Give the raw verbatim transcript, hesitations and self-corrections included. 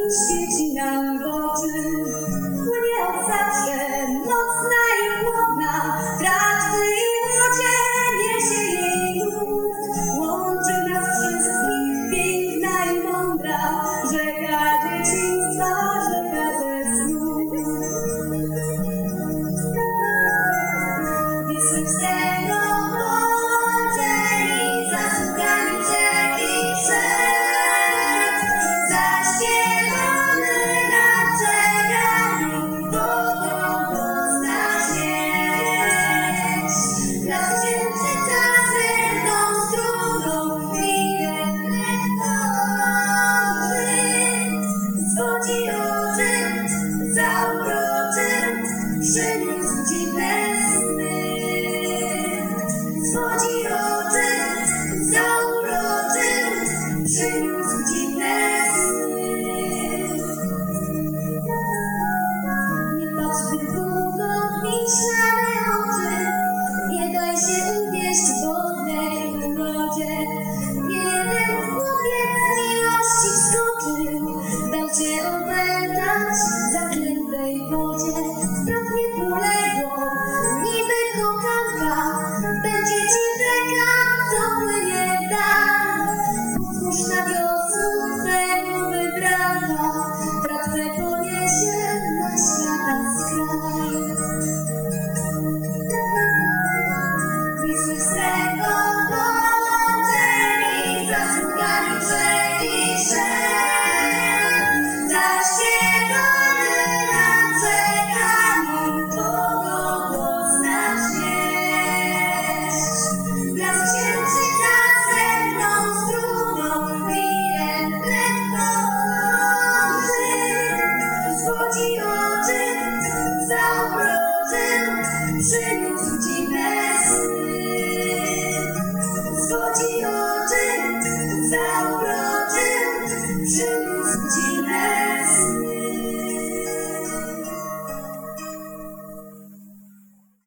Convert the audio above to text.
świeci nam w oczy. Płynie od zawsze, mocna i chłodna, prawdy i wodzie niesie jej nurt. Łączy nas wszystkich piękna i mądra, rzeka dzieciństwa, rzeka ze snów. Wisły wstęgą połączeni, zasługami rzeki przed. Zaśpiewamy nad brzegami, wodą pozna śmierć. Las księżyca srebrną strugą chwilę tworzy. Zwodzi oczy, zauroczy, przyniósł dziwne sny. Zwodzi oczy, zauroczy, przyniósł dziwne sny. Nie patrz zbyt długo w myślane oczy, nie daj się uwieść w wodnej urodzie. Nie jeden chłopiec z miłości wskoczył, dał się opętać w zaklętej wodzie. Pragnie poległo, niby kochanka, będzie ci rzeka, co płynie w dal. Otwórz na wiosnu twego wybranka, tratwę poniesie na świata skraj. Wisły wstęgą połączeni, zasługami rzeki szedł. Zaśpiewamy nad rzekami, wodą pozna śmierć. Blask księżyca srebrną strugą chwilę tworzy. Zwodzi oczy, zauroczy, przyniósł